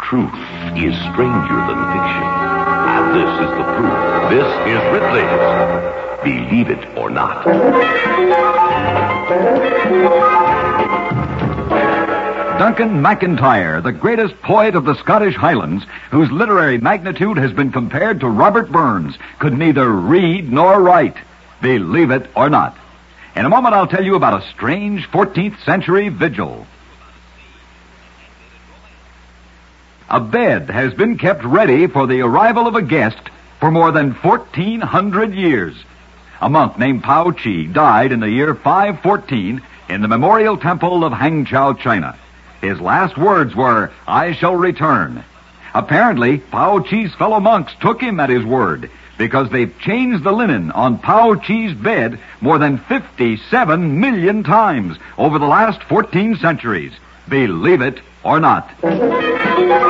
truth is stranger than fiction. And this is the proof. This is Ripley's Believe It or Not. Duncan MacIntyre, the greatest poet of the Scottish Highlands, whose literary magnitude has been compared to Robert Burns, could neither read nor write. Believe it or not. In a moment, I'll tell you about a strange 14th century vigil. A bed has been kept ready for the arrival of a guest for more than 1,400 years. A monk named Pao Chi died in the year 514 in the Memorial Temple of Hangzhou, China. His last words were, "I shall return." Apparently, Pao Chi's fellow monks took him at his word, because they've changed the linen on Pao Chi's bed more than 57 million times over the last 14 centuries. Believe it or not.